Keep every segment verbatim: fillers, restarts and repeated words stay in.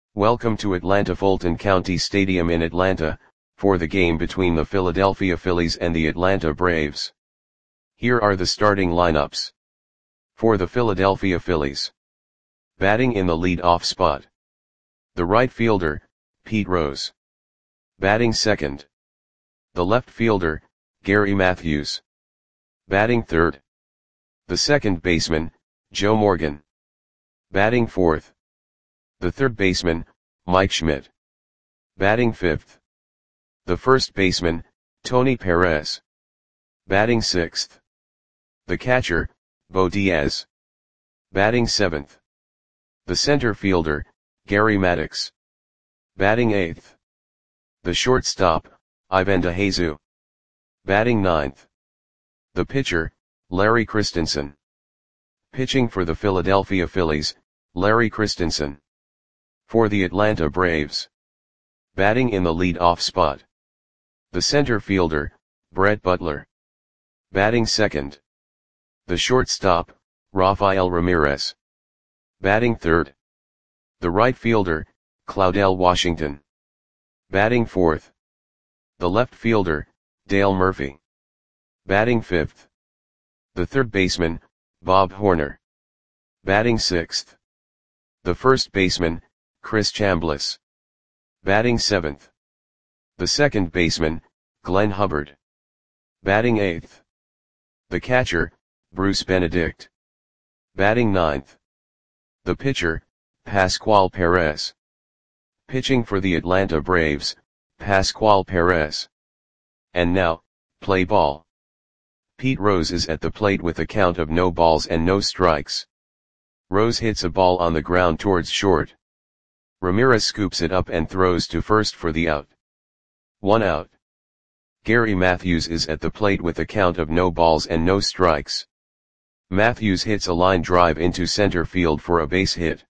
Welcome to Atlanta Fulton County Stadium in Atlanta, for the game between the Philadelphia Phillies and the Atlanta Braves. Here are the starting lineups. For the Philadelphia Phillies. Batting in the lead-off spot. The right fielder, Pete Rose. Batting second. The left fielder, Gary Matthews. Batting third. The second baseman, Joe Morgan. Batting fourth. The third baseman, Mike Schmidt. Batting fifth. The first baseman, Tony Perez. Batting sixth. The catcher, Bo Diaz. Batting seventh. The center fielder, Gary Maddox. Batting eighth. The shortstop, Ivan DeJesus. Batting ninth. The pitcher, Larry Christensen. Pitching for the Philadelphia Phillies, Larry Christensen. For the Atlanta Braves. Batting in the lead-off spot. The center fielder, Brett Butler. Batting second. The shortstop, Rafael Ramirez. Batting third. The right fielder, Claudell Washington. Batting fourth. The left fielder, Dale Murphy. Batting fifth. The third baseman, Bob Horner. Batting sixth. The first baseman, Chris Chambliss. Batting seventh. The second baseman, Glenn Hubbard. Batting eighth. The catcher, Bruce Benedict. Batting ninth. The pitcher, Pascual Perez. Pitching for the Atlanta Braves, Pascual Perez. And now, play ball. Pete Rose is at the plate with a count of no balls and no strikes. Rose hits a ball on the ground towards short. Ramirez scoops it up and throws to first for the out. One out. Gary Matthews is at the plate with a count of no balls and no strikes. Matthews hits a line drive into center field for a base hit.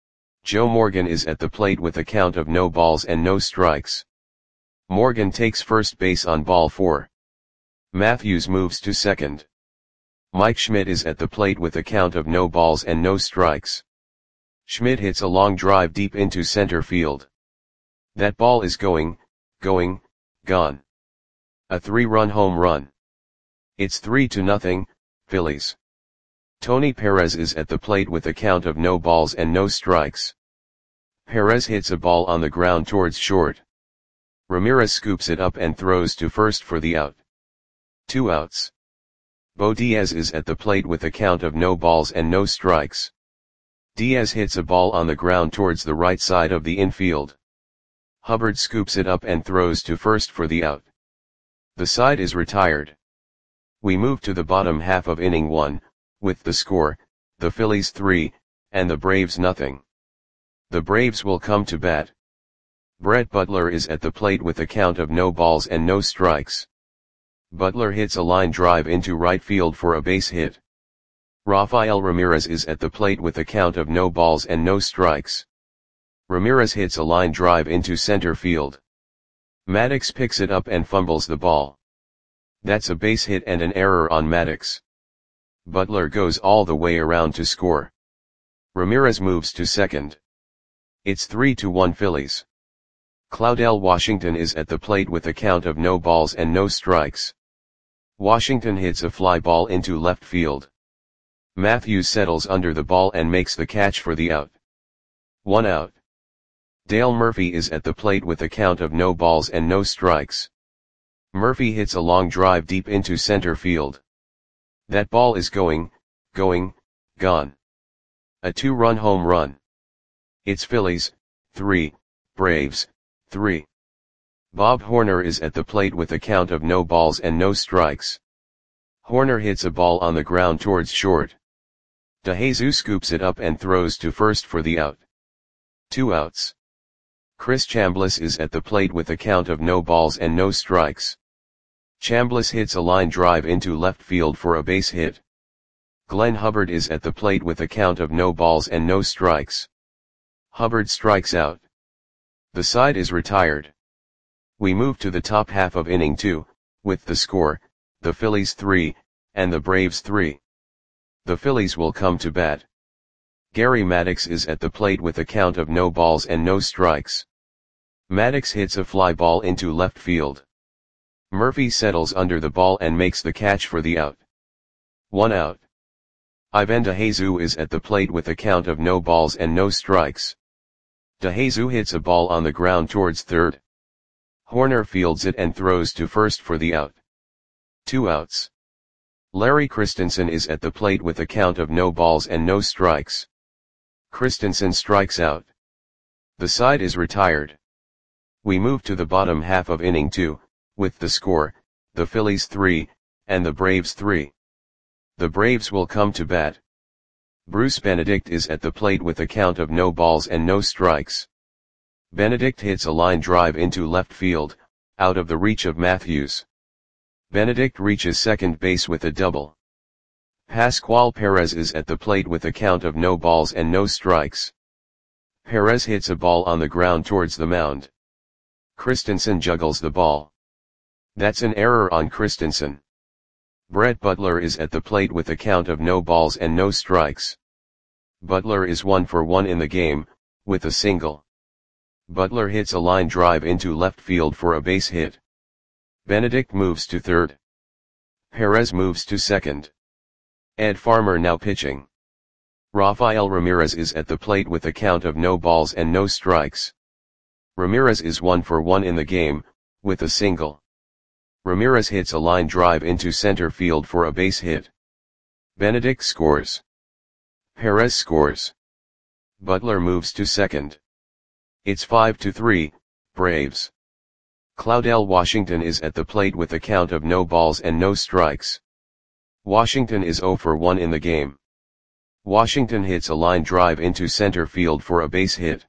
Joe Morgan is at the plate with a count of no balls and no strikes. Morgan takes first base on ball four. Matthews moves to second. Mike Schmidt is at the plate with a count of no balls and no strikes. Schmidt hits a long drive deep into center field. That ball is going, going, gone. A three-run home run. It's three to nothing, Phillies. Tony Perez is at the plate with a count of no balls and no strikes. Perez hits a ball on the ground towards short. Ramirez scoops it up and throws to first for the out. Two outs. Bo Diaz is at the plate with a count of no balls and no strikes. Diaz hits a ball on the ground towards the right side of the infield. Hubbard scoops it up and throws to first for the out. The side is retired. We move to the bottom half of inning one, with the score, the Phillies three, and the Braves nothing. The Braves will come to bat. Brett Butler is at the plate with a count of no balls and no strikes. Butler hits a line drive into right field for a base hit. Rafael Ramirez is at the plate with a count of no balls and no strikes. Ramirez hits a line drive into center field. Maddox picks it up and fumbles the ball. That's a base hit and an error on Maddox. Butler goes all the way around to score. Ramirez moves to second. It's three to one Phillies. Claudell Washington is at the plate with a count of no balls and no strikes. Washington hits a fly ball into left field. Matthews settles under the ball and makes the catch for the out. One out. Dale Murphy is at the plate with a count of no balls and no strikes. Murphy hits a long drive deep into center field. That ball is going, going, gone. A two-run home run. It's Phillies, three, Braves, three. Bob Horner is at the plate with a count of no balls and no strikes. Horner hits a ball on the ground towards short. DeJesus scoops it up and throws to first for the out. Two outs. Chris Chambliss is at the plate with a count of no balls and no strikes. Chambliss hits a line drive into left field for a base hit. Glenn Hubbard is at the plate with a count of no balls and no strikes. Hubbard strikes out. The side is retired. We move to the top half of inning two, with the score, the Phillies three, and the Braves three. The Phillies will come to bat. Gary Maddox is at the plate with a count of no balls and no strikes. Maddox hits a fly ball into left field. Murphy settles under the ball and makes the catch for the out. One out. Ivan DeJesus is at the plate with a count of no balls and no strikes. DeJesus hits a ball on the ground towards third. Hoerner fields it and throws to first for the out. Two outs. Larry Christensen is at the plate with a count of no balls and no strikes. Christensen strikes out. The side is retired. We move to the bottom half of inning two, with the score, the Phillies three, and the Braves three. The Braves will come to bat. Bruce Benedict is at the plate with a count of no balls and no strikes. Benedict hits a line drive into left field, out of the reach of Matthews. Benedict reaches second base with a double. Pascual Perez is at the plate with a count of no balls and no strikes. Perez hits a ball on the ground towards the mound. Christensen juggles the ball. That's an error on Christensen. Brett Butler is at the plate with a count of no balls and no strikes. Butler is one for one in the game, with a single. Butler hits a line drive into left field for a base hit. Benedict moves to third. Perez moves to second. Ed Farmer now pitching. Rafael Ramirez is at the plate with a count of no balls and no strikes. Ramirez is one for one in the game, with a single. Ramirez hits a line drive into center field for a base hit. Benedict scores. Perez scores. Butler moves to second. It's five to three, Braves. Claudel Washington is at the plate with a count of no balls and no strikes. Washington is zero for one in the game. Washington hits a line drive into center field for a base hit.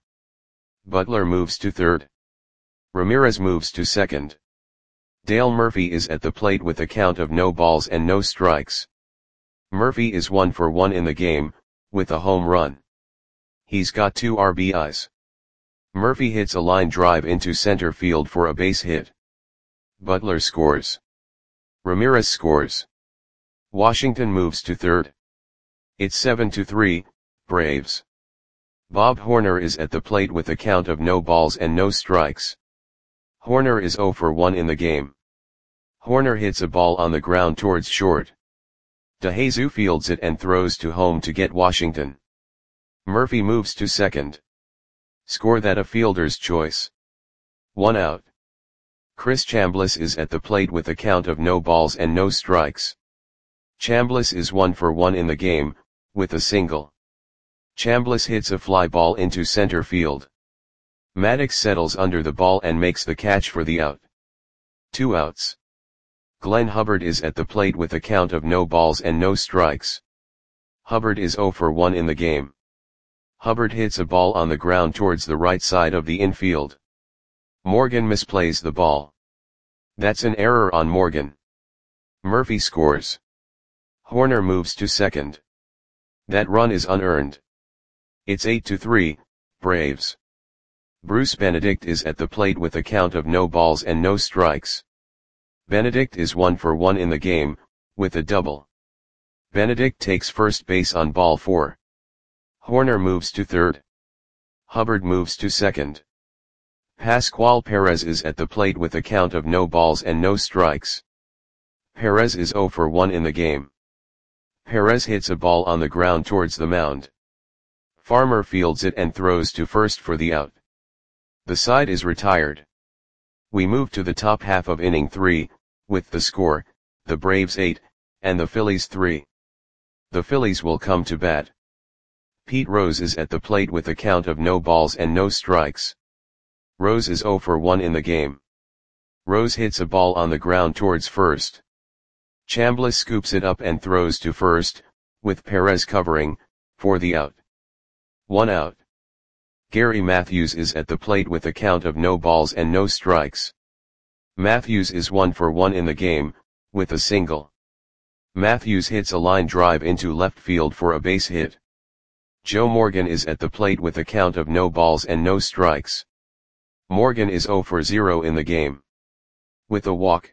Butler moves to third. Ramirez moves to second. Dale Murphy is at the plate with a count of no balls and no strikes. Murphy is one for one in the game, with a home run. He's got two R B Is. Murphy hits a line drive into center field for a base hit. Butler scores. Ramirez scores. Washington moves to third. It's seven to three, Braves. Bob Hoerner is at the plate with a count of no balls and no strikes. Hoerner is zero for one in the game. Hoerner hits a ball on the ground towards short. DeJesus fields it and throws to home to get Washington. Murphy moves to second. Score that a fielder's choice. One out. Chris Chambliss is at the plate with a count of no balls and no strikes. Chambliss is one for one in the game, with a single. Chambliss hits a fly ball into center field. Maddox settles under the ball and makes the catch for the out. Two outs. Glenn Hubbard is at the plate with a count of no balls and no strikes. Hubbard is zero for one in the game. Hubbard hits a ball on the ground towards the right side of the infield. Morgan misplays the ball. That's an error on Morgan. Murphy scores. Hoerner moves to second. That run is unearned. It's eight to three, Braves. Bruce Benedict is at the plate with a count of no balls and no strikes. Benedict is one for one in the game, with a double. Benedict takes first base on ball four. Hoerner moves to third. Hubbard moves to second. Pascual Perez is at the plate with a count of no balls and no strikes. Perez is zero for one in the game. Perez hits a ball on the ground towards the mound. Farmer fields it and throws to first for the out. The side is retired. We move to the top half of inning three, with the score, the Braves eight, and the Phillies three. The Phillies will come to bat. Pete Rose is at the plate with a count of no balls and no strikes. Rose is zero for one in the game. Rose hits a ball on the ground towards first. Chambliss scoops it up and throws to first, with Perez covering, for the out. One out. Gary Matthews is at the plate with a count of no balls and no strikes. Matthews is one for one in the game, with a single. Matthews hits a line drive into left field for a base hit. Joe Morgan is at the plate with a count of no balls and no strikes. Morgan is zero for zero in the game. With a walk.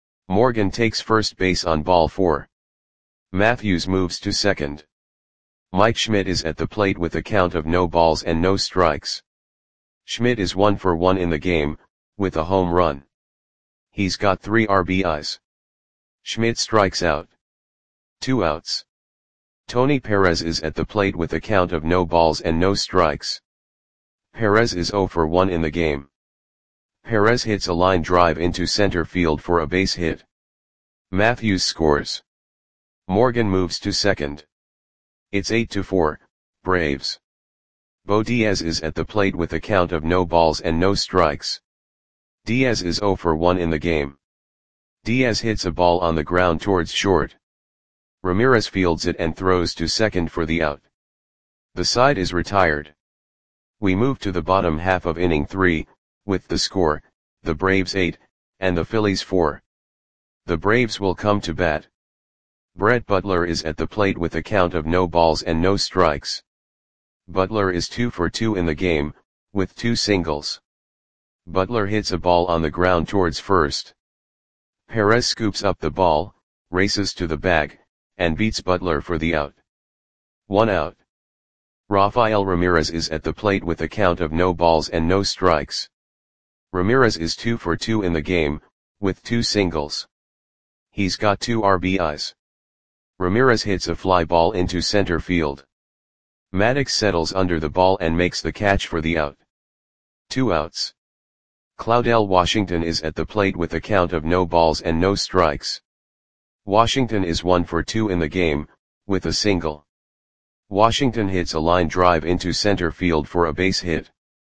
Morgan takes first base on ball four. Matthews moves to second. Mike Schmidt is at the plate with a count of no balls and no strikes. Schmidt is one for one in the game, with a home run. He's got three R B Is. Schmidt strikes out. Two outs. Tony Perez is at the plate with a count of no balls and no strikes. Perez is zero for one in the game. Perez hits a line drive into center field for a base hit. Matthews scores. Morgan moves to second. It's eight to four, Braves. Bo Diaz is at the plate with a count of no balls and no strikes. Diaz is zero for one in the game. Diaz hits a ball on the ground towards short. Ramirez fields it and throws to second for the out. The side is retired. We move to the bottom half of inning three, with the score, the Braves eight, and the Phillies four. The Braves will come to bat. Brett Butler is at the plate with a count of no balls and no strikes. Butler is two for two in the game, with two singles. Butler hits a ball on the ground towards first. Perez scoops up the ball, races to the bag, and beats Butler for the out. One out. Rafael Ramirez is at the plate with a count of no balls and no strikes. Ramirez is two for two in the game, with two singles. He's got two R B Is. Ramirez hits a fly ball into center field. Maddox settles under the ball and makes the catch for the out. Two outs. Claudel Washington is at the plate with a count of no balls and no strikes. Washington is one for two in the game, with a single. Washington hits a line drive into center field for a base hit.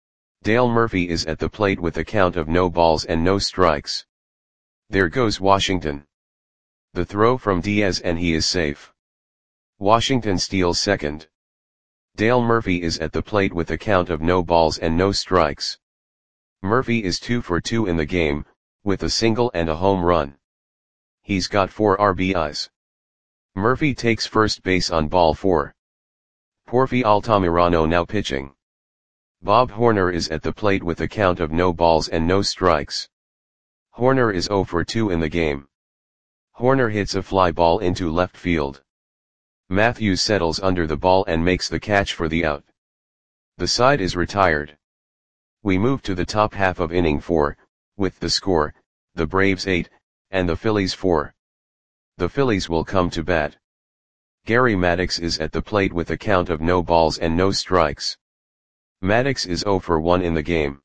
Dale Murphy is at the plate with a count of no balls and no strikes. There goes Washington. The throw from Diaz and he is safe. Washington steals second. Dale Murphy is at the plate with a count of no balls and no strikes. Murphy is two for two in the game, with a single and a home run. He's got four R B Is. Murphy takes first base on ball four. Porfi Altamirano now pitching. Bob Horner is at the plate with a count of no balls and no strikes. Horner is zero for two in the game. Horner hits a fly ball into left field. Matthews settles under the ball and makes the catch for the out. The side is retired. We move to the top half of inning four, with the score, the Braves eight, and the Phillies four. The Phillies will come to bat. Gary Maddox is at the plate with a count of no balls and no strikes. Maddox is zero for one in the game.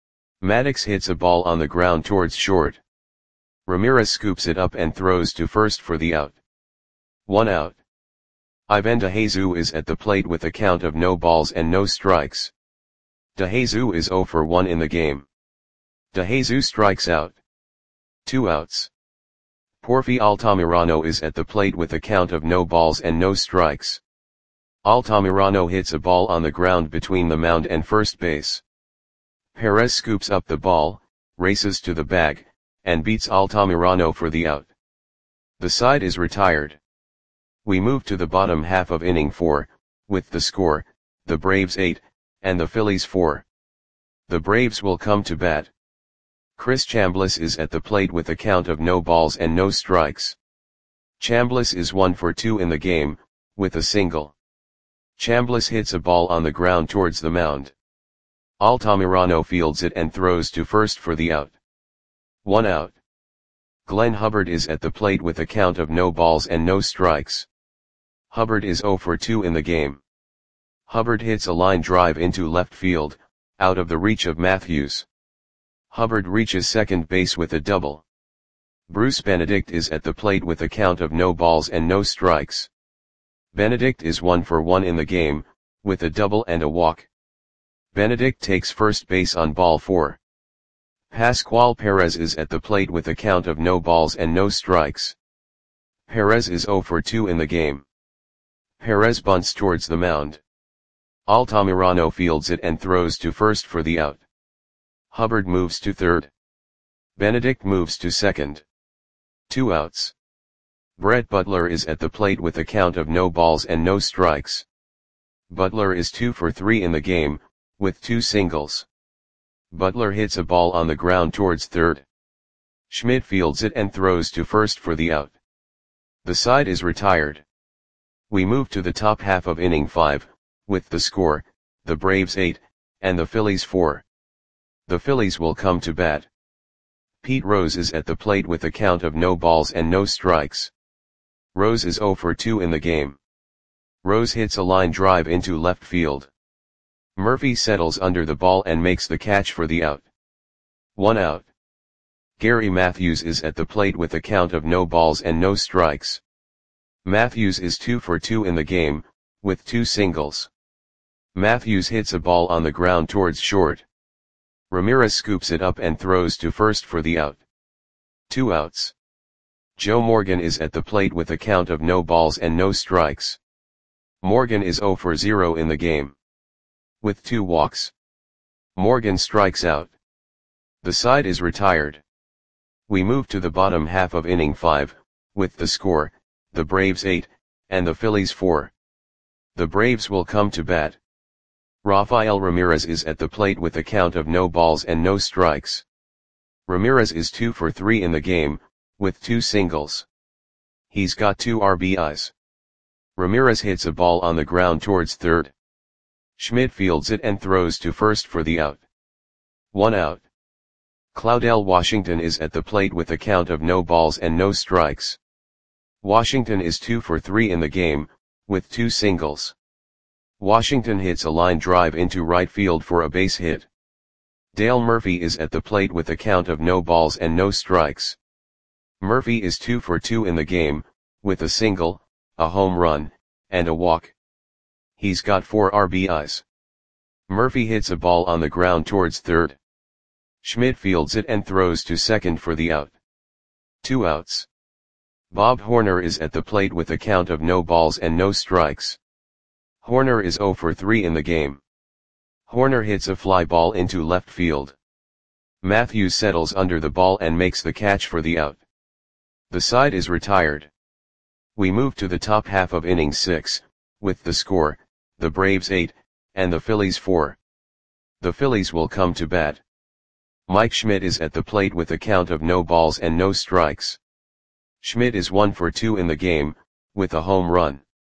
Maddox hits a ball on the ground towards short. Ramirez scoops it up and throws to first for the out. One out. Ivan DeJesus is at the plate with a count of no balls and no strikes. DeJesus is zero for one in the game. DeJesus strikes out. Two outs. Porfi Altamirano is at the plate with a count of no balls and no strikes. Altamirano hits a ball on the ground between the mound and first base. Perez scoops up the ball, races to the bag, and beats Altamirano for the out. The side is retired. We move to the bottom half of inning four, with the score, the Braves eight, and the Phillies four. The Braves will come to bat. Chris Chambliss is at the plate with a count of no balls and no strikes. Chambliss is one for two in the game, with a single. Chambliss hits a ball on the ground towards the mound. Altamirano fields it and throws to first for the out. One out. Glenn Hubbard is at the plate with a count of no balls and no strikes. Hubbard is zero for two in the game. Hubbard hits a line drive into left field, out of the reach of Matthews. Hubbard reaches second base with a double. Bruce Benedict is at the plate with a count of no balls and no strikes. Benedict is one for one in the game, with a double and a walk. Benedict takes first base on ball four. Pascual Perez is at the plate with a count of no balls and no strikes. Perez is zero for two in the game. Perez bunts towards the mound. Altamirano fields it and throws to first for the out. Hubbard moves to third. Benedict moves to second. Two outs. Brett Butler is at the plate with a count of no balls and no strikes. Butler is two for three in the game, with two singles. Butler hits a ball on the ground towards third. Schmidt fields it and throws to first for the out. The side is retired. We move to the top half of inning five, with the score, the Braves eight, and the Phillies four. The Phillies will come to bat. Pete Rose is at the plate with a count of no balls and no strikes. Rose is oh for two in the game. Rose hits a line drive into left field. Murphy settles under the ball and makes the catch for the out. One out. Gary Matthews is at the plate with a count of no balls and no strikes. Matthews is two for two in the game, with two singles. Matthews hits a ball on the ground towards short. Ramirez scoops it up and throws to first for the out. Two outs. Joe Morgan is at the plate with a count of no balls and no strikes. Morgan is oh for zero in the game. With two walks. Morgan strikes out. The side is retired. We move to the bottom half of inning five, with the score, the Braves eight, and the Phillies four. The Braves will come to bat. Rafael Ramirez is at the plate with a count of no balls and no strikes. Ramirez is two for three in the game, with two singles. He's got two R B Is. Ramirez hits a ball on the ground towards third. Schmidt fields it and throws to first for the out. One out. Claudel Washington is at the plate with a count of no balls and no strikes. Washington is two for three in the game, with two singles. Washington hits a line drive into right field for a base hit. Dale Murphy is at the plate with a count of no balls and no strikes. Murphy is two for two in the game, with a single, a home run, and a walk. He's got four R B Is. Murphy hits a ball on the ground towards third. Schmidt fields it and throws to second for the out. Two outs. Bob Horner is at the plate with a count of no balls and no strikes. Horner is oh for three in the game. Horner hits a fly ball into left field. Matthews settles under the ball and makes the catch for the out. The side is retired. We move to the top half of inning six, with the score, the Braves eight, and the Phillies four. The Phillies will come to bat. Mike Schmidt is at the plate with a count of no balls and no strikes. Schmidt is one for two in the game, with a home run.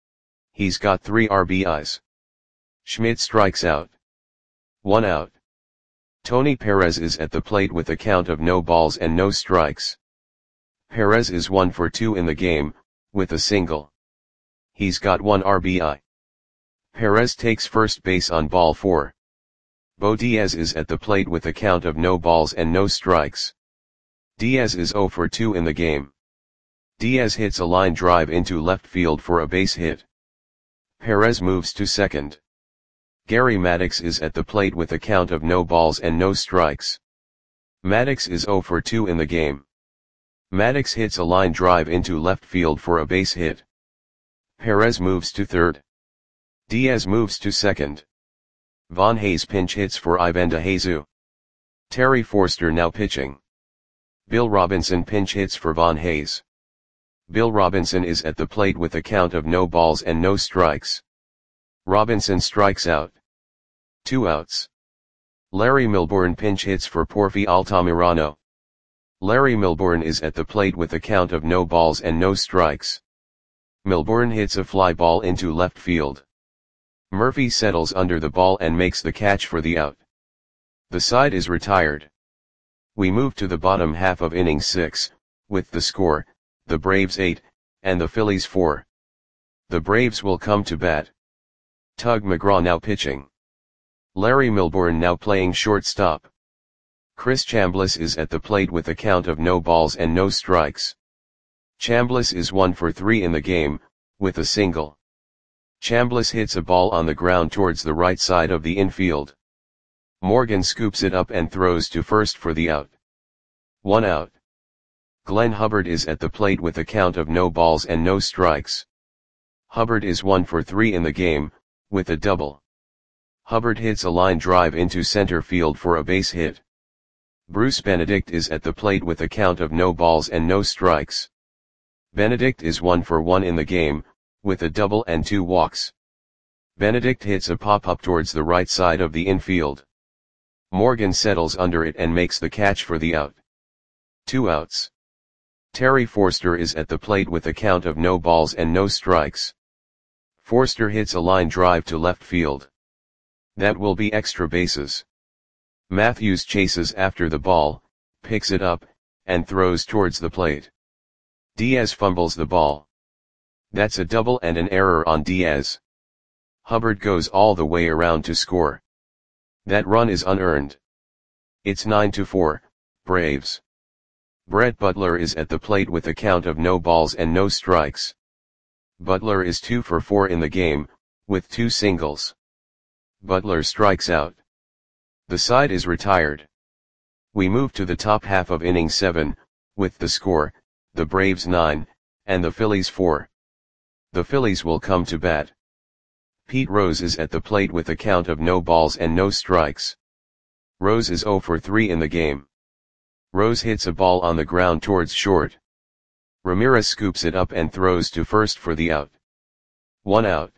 He's got three R B Is. Schmidt strikes out. One out. Tony Perez is at the plate with a count of no balls and no strikes. Perez is one for two in the game, with a single. He's got one R B I. Perez takes first base on ball four. Bo Diaz is at the plate with a count of no balls and no strikes. Diaz is oh for two in the game. Diaz hits a line drive into left field for a base hit. Perez moves to second. Gary Maddox is at the plate with a count of no balls and no strikes. Maddox is oh for two in the game. Maddox hits a line drive into left field for a base hit. Perez moves to third. Diaz moves to second. Von Hayes pinch hits for Ivan DeJesus. Terry Forster now pitching. Bill Robinson pinch hits for Von Hayes. Bill Robinson is at the plate with a count of no balls and no strikes. Robinson strikes out. Two outs. Larry Milbourne pinch hits for Porfi Altamirano. Larry Milbourne is at the plate with a count of no balls and no strikes. Milbourne hits a fly ball into left field. Murphy settles under the ball and makes the catch for the out. The side is retired. We move to the bottom half of inning six, with the score, the Braves eight, and the Phillies four. The Braves will come to bat. Tug McGraw now pitching. Larry Milbourne now playing shortstop. Chris Chambliss is at the plate with a count of no balls and no strikes. Chambliss is one for three in the game, with a single. Chambliss hits a ball on the ground towards the right side of the infield. Morgan scoops it up and throws to first for the out. One out. Glenn Hubbard is at the plate with a count of no balls and no strikes. Hubbard is one for three in the game, with a double. Hubbard hits a line drive into center field for a base hit. Bruce Benedict is at the plate with a count of no balls and no strikes. Benedict is one for one in the game, with a double and two walks. Benedict hits a pop-up towards the right side of the infield. Morgan settles under it and makes the catch for the out. Two outs. Terry Forster is at the plate with a count of no balls and no strikes. Forster hits a line drive to left field. That will be extra bases. Matthews chases after the ball, picks it up, and throws towards the plate. Diaz fumbles the ball. That's a double and an error on Diaz. Hubbard goes all the way around to score. That run is unearned. It's nine to four, Braves. Brett Butler is at the plate with a count of no balls and no strikes. Butler is two for four in the game, with two singles. Butler strikes out. The side is retired. We move to the top half of inning seven, with the score, the Braves nine, and the Phillies four. The Phillies will come to bat. Pete Rose is at the plate with a count of no balls and no strikes. Rose is zero for three in the game. Rose hits a ball on the ground towards short. Ramirez scoops it up and throws to first for the out. One out.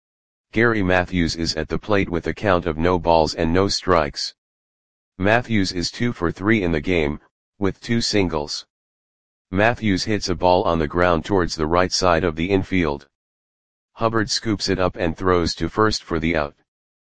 Gary Matthews is at the plate with a count of no balls and no strikes. Matthews is two for three in the game, with two singles. Matthews hits a ball on the ground towards the right side of the infield. Hubbard scoops it up and throws to first for the out.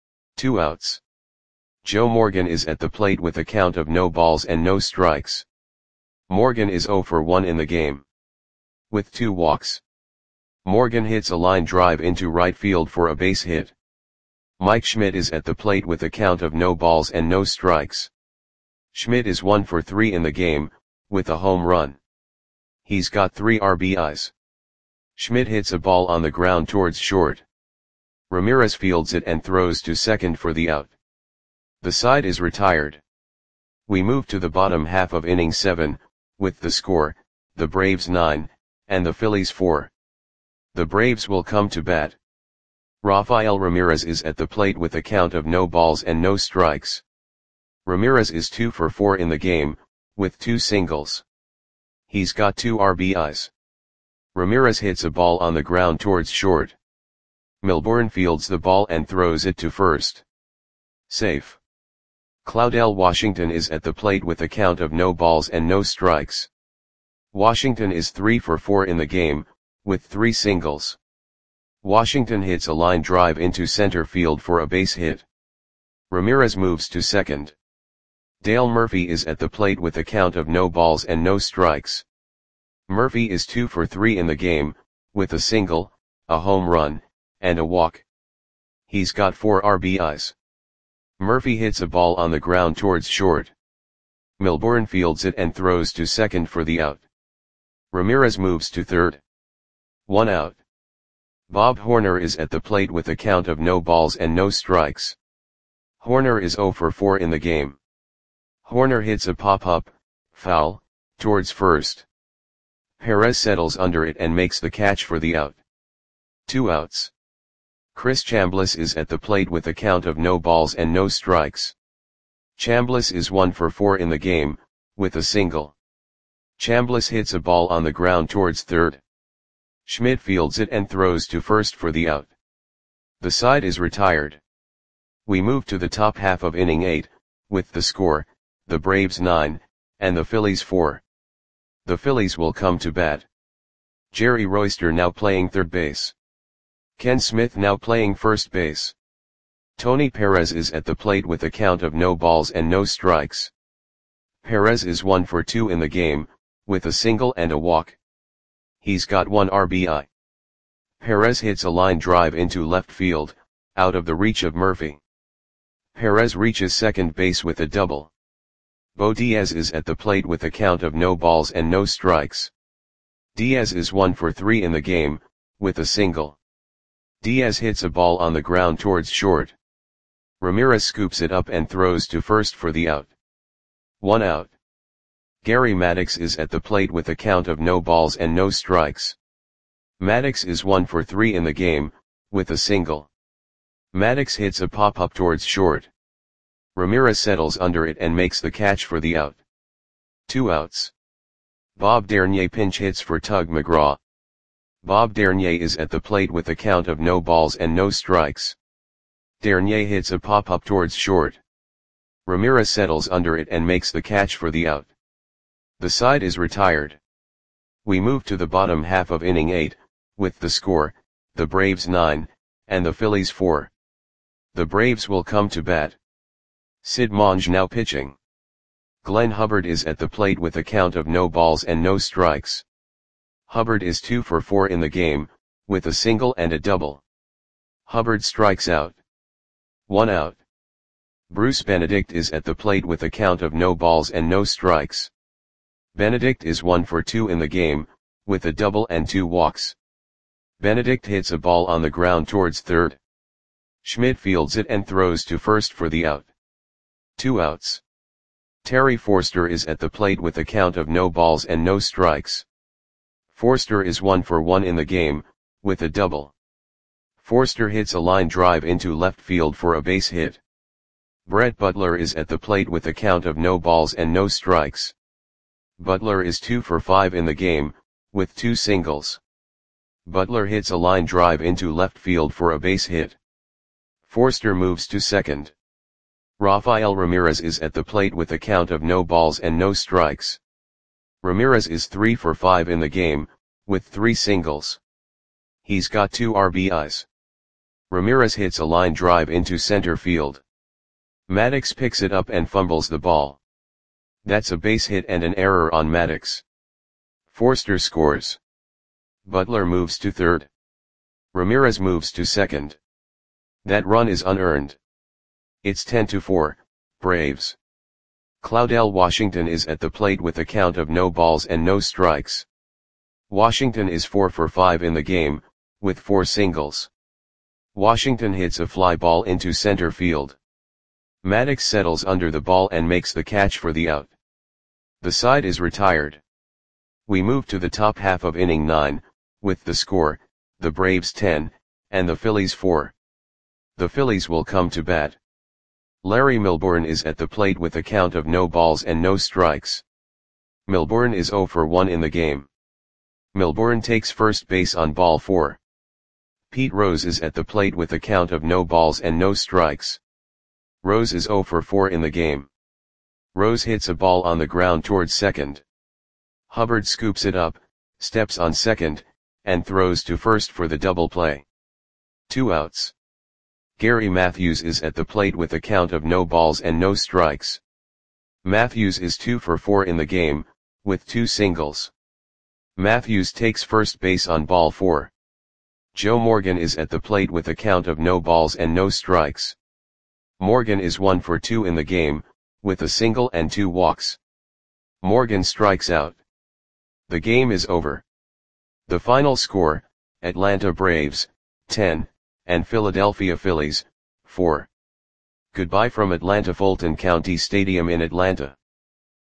Two outs. Joe Morgan is at the plate with a count of no balls and no strikes. Morgan is zero for one in the game, with two walks. Morgan hits a line drive into right field for a base hit. Mike Schmidt is at the plate with a count of no balls and no strikes. Schmidt is one for three in the game, with a home run. He's got three R B Is. Schmidt hits a ball on the ground towards short. Ramirez fields it and throws to second for the out. The side is retired. We move to the bottom half of inning seven, with the score, the Braves nine, and the Phillies four. The Braves will come to bat. Rafael Ramirez is at the plate with a count of no balls and no strikes. Ramirez is two for four in the game, with two singles. He's got two R B Is. Ramirez hits a ball on the ground towards short. Milbourne fields the ball and throws it to first. Safe. Claudel Washington is at the plate with a count of no balls and no strikes. Washington is three for four in the game, with three singles. Washington hits a line drive into center field for a base hit. Ramirez moves to second. Dale Murphy is at the plate with a count of no balls and no strikes. Murphy is two for three in the game, with a single, a home run, and a walk. He's got four R B Is. Murphy hits a ball on the ground towards short. Milbourne fields it and throws to second for the out. Ramirez moves to third. One out. Bob Horner is at the plate with a count of no balls and no strikes. Horner is zero for four in the game. Horner hits a pop-up, foul, towards first. Perez settles under it and makes the catch for the out. Two outs. Chris Chambliss is at the plate with a count of no balls and no strikes. Chambliss is one for four in the game, with a single. Chambliss hits a ball on the ground towards third. Schmidt fields it and throws to first for the out. The side is retired. We move to the top half of inning eight, with the score, the Braves nine, and the Phillies four. The Phillies will come to bat. Jerry Royster now playing third base. Ken Smith now playing first base. Tony Perez is at the plate with a count of no balls and no strikes. Perez is one for two in the game, with a single and a walk. He's got one R B I. Perez hits a line drive into left field, out of the reach of Murphy. Perez reaches second base with a double. Bo Diaz is at the plate with a count of no balls and no strikes. Diaz is one for three in the game, with a single. Diaz hits a ball on the ground towards short. Ramirez scoops it up and throws to first for the out. One out. Gary Maddox is at the plate with a count of no balls and no strikes. Maddox is one for three in the game, with a single. Maddox hits a pop-up towards short. Ramirez settles under it and makes the catch for the out. Two outs. Bob Dernier pinch hits for Tug McGraw. Bob Dernier is at the plate with a count of no balls and no strikes. Dernier hits a pop-up towards short. Ramirez settles under it and makes the catch for the out. The side is retired. We move to the bottom half of inning eight, with the score, the Braves nine, and the Phillies four. The Braves will come to bat. Sid Monge now pitching. Glenn Hubbard is at the plate with a count of no balls and no strikes. Hubbard is two for four in the game, with a single and a double. Hubbard strikes out. One out. Bruce Benedict is at the plate with a count of no balls and no strikes. Benedict is one for two in the game, with a double and two walks. Benedict hits a ball on the ground towards third. Schmidt fields it and throws to first for the out. Two outs. Terry Forster is at the plate with a count of no balls and no strikes. Forster is one for one in the game, with a double. Forster hits a line drive into left field for a base hit. Brett Butler is at the plate with a count of no balls and no strikes. Butler is two for five in the game, with two singles. Butler hits a line drive into left field for a base hit. Forster moves to second. Rafael Ramirez is at the plate with a count of no balls and no strikes. Ramirez is three for five in the game, with three singles. He's got two R B Is. Ramirez hits a line drive into center field. Maddox picks it up and fumbles the ball. That's a base hit and an error on Maddox. Forster scores. Butler moves to third. Ramirez moves to second. That run is unearned. It's ten to four, Braves. Claudell Washington is at the plate with a count of no balls and no strikes. Washington is four for five in the game, with four singles. Washington hits a fly ball into center field. Maddox settles under the ball and makes the catch for the out. The side is retired. We move to the top half of inning nine, with the score, the Braves ten, and the Phillies four. The Phillies will come to bat. Larry Milbourne is at the plate with a count of no balls and no strikes. Milbourne is zero for one in the game. Milbourne takes first base on ball four. Pete Rose is at the plate with a count of no balls and no strikes. Rose is zero for four in the game. Rose hits a ball on the ground towards second. Hubbard scoops it up, steps on second, and throws to first for the double play. Two outs. Gary Matthews is at the plate with a count of no balls and no strikes. Matthews is two for four in the game, with two singles. Matthews takes first base on ball four. Joe Morgan is at the plate with a count of no balls and no strikes. Morgan is one for two in the game, with a single and two walks. Morgan strikes out. The game is over. The final score, Atlanta Braves, ten, and Philadelphia Phillies, four. Goodbye from Atlanta Fulton County Stadium in Atlanta.